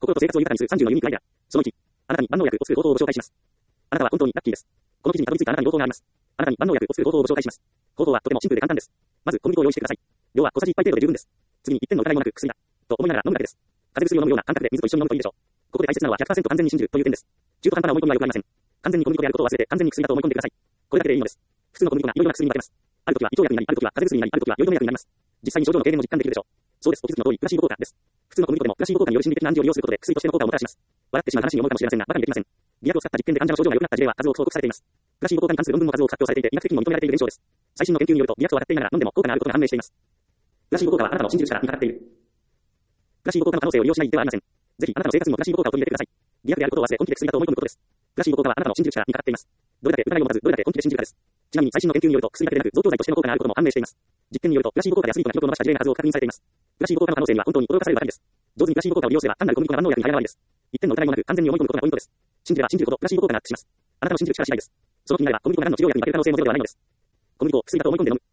心と生活を豊かにする30のユニークアイデア。その1、あなたに万能薬を作る方法をご紹介します。あなたは本当にラッキーです。この記事にたどり着いたあなたに朗報があります。あなたに万能薬を作る方法をご紹介します。方法はとてもシンプルで簡単です。まず小麦粉を用意してください。量は小さじ1杯程度で十分です。次に一点の疑いもなく薬だと思いながら飲むだけです。風邪薬を飲むような感覚で水と一緒に飲むといいでしょう。ここで大切なのは 100% 完全に信じるという点です。中途半端な思い込みは良くありません。完全に小麦粉であることを忘れて完全に薬だと思い込んでください。これだけでいいのです。普通の小麦粉がいろいろな薬に分けます。ある時は胃腸薬になり、ある時は風邪薬になり、ある時は酔い止め薬になります。実際に症状の軽減も実感できるでしょう。そうです。お気づきの通り、プラシーボ効果です。普通の小麦粉でもプラシーボ効果による心理的な暗示を利用することで薬としての効果をもたらします。笑ってしまう話に思うかもしれませんが、馬鹿にできません。偽薬を使った実験で患者の症状が良くなった事例は数多く報告されています。プラシーボ効果に関する論文も数多く発表されていて、医学的にも認められている現象です。最新の研究によると、偽薬を当たっていながら飲んでも効果があることが判明しています。プラシーボ効果はあなたの信じる力にかかっている。プラシーボ効果の可能性を利用しないではありません。ぜひあなたの生活にもプラシーボ効果を取り入れてください。偽薬であることを忘れ本気で薬だと思い込むことです。プラシーボ効果はあなたの信じる力にかかっています。どれだけ疑いを持たず、どれだけ本気で信じるかです。ちなみに最新の研究によると薬だけでなく増強剤としての効果があることも判明しています。実験によるとプラシーボ効果でアスリートが記録を伸ばした事例が数多く確認されています。プラシーボ効果の可能性には本当に驚かされるばかりです。上手にプラシーボ効果を利用すれば単なる小麦粉が万能薬に変えられるです。一点の疑いもなく完全に思い込むことがポイントです。信じれば信じるほどプラシーボ効果がアップします。あなたの信じる力次第です。その気になれば小麦粉が何の治療薬に負ける可能性もゼロではないのです。小麦粉を薬だと思い込んで飲む。